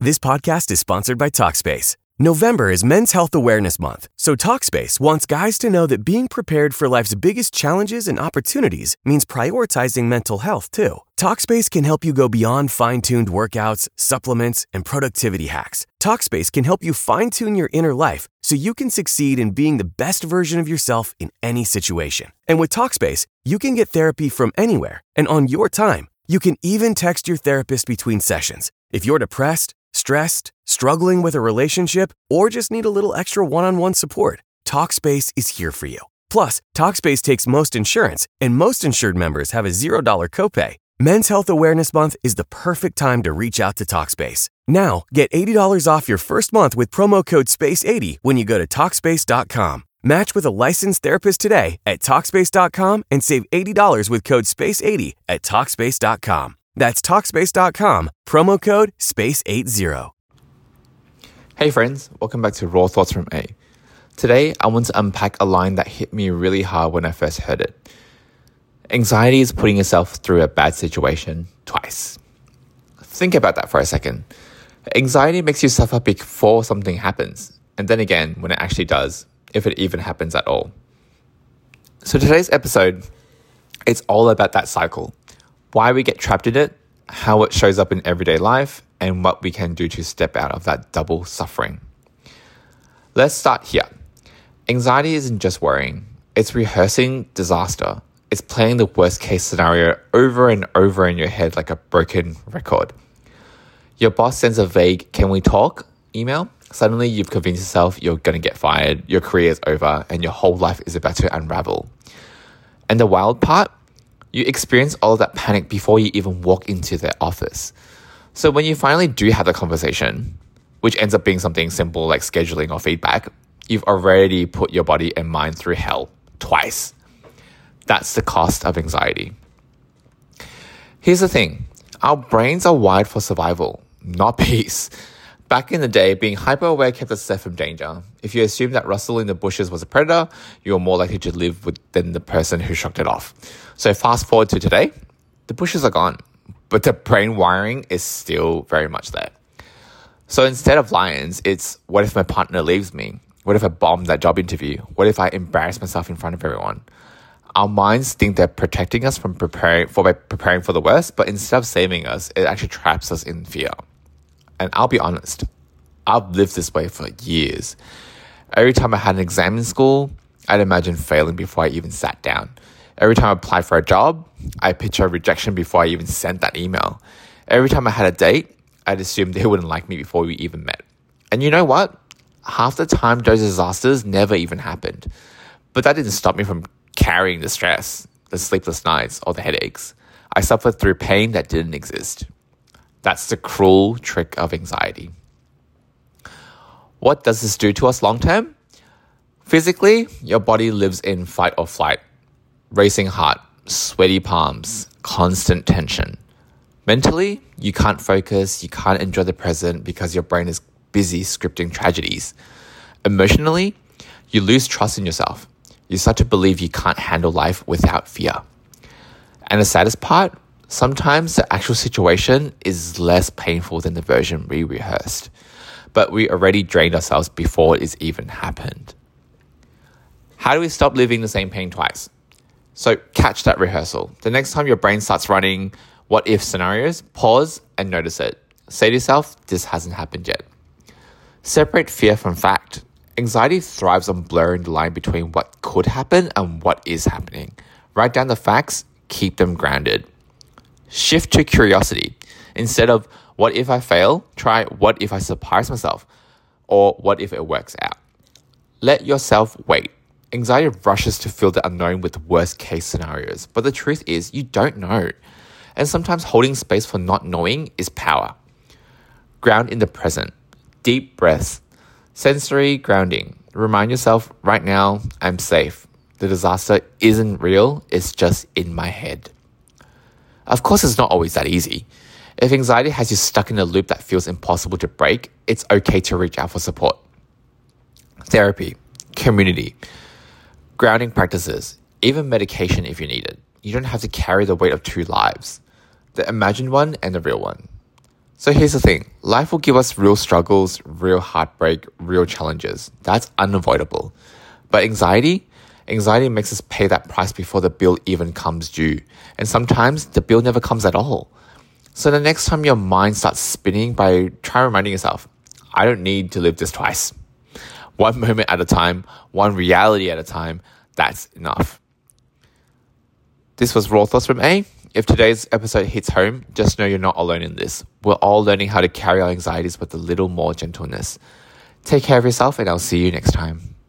This podcast is sponsored by Talkspace. November is Men's Health Awareness Month, so Talkspace wants guys to know that being prepared for life's biggest challenges and opportunities means prioritizing mental health, too. Talkspace can help you go beyond fine-tuned workouts, supplements, and productivity hacks. Talkspace can help you fine-tune your inner life so you can succeed in being the best version of yourself in any situation. And with Talkspace, you can get therapy from anywhere and on your time. You can even text your therapist between sessions. If you're depressed, stressed, struggling with a relationship, or just need a little extra one-on-one support, Talkspace is here for you. Plus, Talkspace takes most insurance, and most insured members have a $0 copay. Men's Health Awareness Month is the perfect time to reach out to Talkspace. Now, get $80 off your first month with promo code SPACE80 when you go to Talkspace.com. Match with a licensed therapist today at Talkspace.com and save $80 with code SPACE80 at Talkspace.com. That's Talkspace.com, promo code SPACE80. Hey friends, welcome back to Raw Thoughts from A. Today, I want to unpack a line that hit me really hard when I first heard it. Anxiety is putting yourself through a bad situation twice. Think about that for a second. Anxiety makes you suffer before something happens, and then again when it actually does, if it even happens at all. So today's episode, it's all about that cycle. Why we get trapped in it, how it shows up in everyday life, and what we can do to step out of that double suffering. Let's start here. Anxiety isn't just worrying. It's rehearsing disaster. It's playing the worst case scenario over and over in your head like a broken record. Your boss sends a vague, "Can we talk?" email. Suddenly you've convinced yourself you're going to get fired, your career is over, and your whole life is about to unravel. And the wild part? You experience all of that panic before you even walk into their office. So when you finally do have the conversation, which ends up being something simple like scheduling or feedback, you've already put your body and mind through hell twice. That's the cost of anxiety. Here's the thing. Our brains are wired for survival, not peace. Back in the day, being hyper-aware kept us safe from danger. If you assumed that Russell in the bushes was a predator, you were more likely to live than the person who shocked it off. So fast forward to today, the bushes are gone, but the brain wiring is still very much there. So instead of lions, it's what if my partner leaves me? What if I bomb that job interview? What if I embarrass myself in front of everyone? Our minds think they're protecting us from preparing for the worst, but instead of saving us, it actually traps us in fear. And I'll be honest, I've lived this way for years. Every time I had an exam in school, I'd imagine failing before I even sat down. Every time I applied for a job, I picture rejection before I even sent that email. Every time I had a date, I'd assume they wouldn't like me before we even met. And you know what? Half the time, those disasters never even happened. But that didn't stop me from carrying the stress, the sleepless nights, or the headaches. I suffered through pain that didn't exist. That's the cruel trick of anxiety. What does this do to us long term? Physically, your body lives in fight or flight. Racing heart, sweaty palms, constant tension. Mentally, you can't focus, you can't enjoy the present because your brain is busy scripting tragedies. Emotionally, you lose trust in yourself. You start to believe you can't handle life without fear. And the saddest part, sometimes the actual situation is less painful than the version we rehearsed, but we already drained ourselves before it's even happened. How do we stop living the same pain twice? So catch that rehearsal. The next time your brain starts running what if scenarios, pause and notice it. Say to yourself, this hasn't happened yet. Separate fear from fact. Anxiety thrives on blurring the line between what could happen and what is happening. Write down the facts, keep them grounded. Shift to curiosity. Instead of, what if I fail? Try, what if I surprise myself? Or what if it works out? Let yourself wait. Anxiety rushes to fill the unknown with worst case scenarios. But the truth is, you don't know. And sometimes holding space for not knowing is power. Ground in the present. Deep breaths. Sensory grounding. Remind yourself, right now, I'm safe. The disaster isn't real, it's just in my head. Of course, it's not always that easy. If anxiety has you stuck in a loop that feels impossible to break, it's okay to reach out for support. Therapy, community, grounding practices, even medication if you need it. You don't have to carry the weight of two lives, the imagined one and the real one. So here's the thing. Life will give us real struggles, real heartbreak, real challenges. That's unavoidable. But anxiety makes us pay that price before the bill even comes due. And sometimes the bill never comes at all. So the next time your mind starts spinning, try reminding yourself, I don't need to live this twice. One moment at a time, one reality at a time, that's enough. This was Raw Thoughts from A. If today's episode hits home, just know you're not alone in this. We're all learning how to carry our anxieties with a little more gentleness. Take care of yourself, and I'll see you next time.